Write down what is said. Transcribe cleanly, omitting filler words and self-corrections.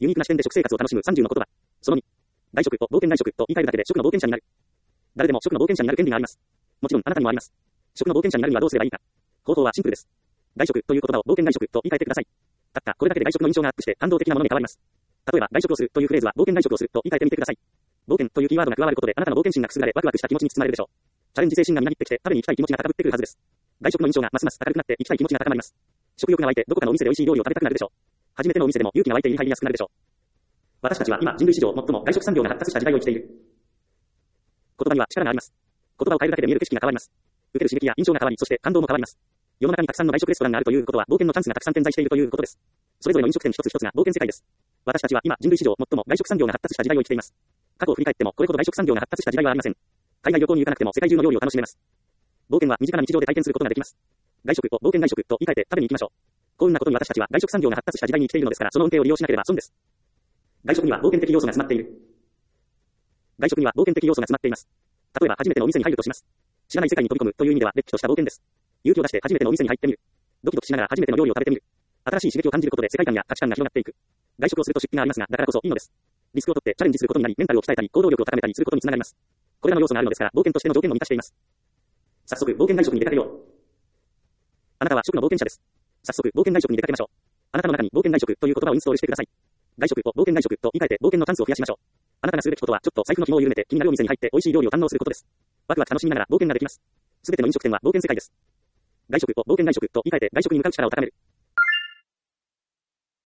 ユニークな視点で食生活を楽しむ30の言葉。その2。外食を冒険外食と言い換えるだけで食の冒険者になる。誰でも食の冒険者になる権利があります。もちろんあなたにもあります。食の冒険者になるにはどうすればいいか。方法はシンプルです。外食という言葉を冒険外食と言い換えてください。たったこれだけで外食の印象がアップして感動的なものに変わります。例えば外食をするというフレーズは冒険外食をすると言い換えてみてください。冒険というキーワードが加わることであなたの冒険心がくすぐられワクワクした気持ちに包まれるでしょう。チャレンジ精神がみなぎってきて食べに行きたい気持ちが高ぶってくるはずです。外食の印象がますます明るくなって行きたい気持ちが高まります。食欲が湧いてどこかのお店で美味しい料理を食べたくなるでしょう。初めてのお店でも勇気が湧いて入りやすくなるでしょう。私たちは今人類史上最も外食産業が発達した時代を生きている。言葉には力があります。言葉を変えるだけで見える景色が変わります。受ける刺激や印象が変わり、そして感動も変わります。世の中にたくさんの外食レストランがあるということは冒険のチャンスがたくさん点在しているということです。それぞれの飲食店一つ一つが冒険世界です。私たちは今人類史上最も外食産業が発達した時代を生きています。過去を振り返ってもこれほど外食産業が発達した時代はありません。海外旅行に行かなくても世界中の料理を楽しめます。冒険は身近な日常で体験することができます。外食を冒険外食と言い換えて食べに行きましょう。幸運なことに私たちは外食産業が発達した時代に生きているのですから、その恩恵を利用しなければ損です。外食には冒険的要素が詰まっている。外食には冒険的要素が詰まっています。例えば初めてのお店に入るとします。知らない世界に飛び込むという意味ではれっきとした冒険です。勇気を出して初めてのお店に入ってみる。ドキドキしながら初めての料理を食べてみる。新しい刺激を感じることで世界観や価値観が広がっていく。外食をすると出費がありますが、だからこそいいのです。リスクを取ってチャレンジすることになり、メンタルを鍛えたり、行動力を高めたりすることにつながります。これらの要素があるのですから、冒険としての条件を満たしています。早速、冒険外食に出かけよう。あなたは食の冒険者です。早速、冒険外食に出かけましょう。あなたの中に冒険外食という言葉をインストールしてください。外食を冒険外食と言い換えて冒険のチャンスを増やしましょう。あなたがするべきことは、ちょっと財布の紐を緩めて気になるお店に入って美味しい料理を堪能することです。ワクワク楽しみながら冒険ができます。すべての飲食店は冒険世界です。外食を冒険外食と言い換えて外食に向かう力を高める。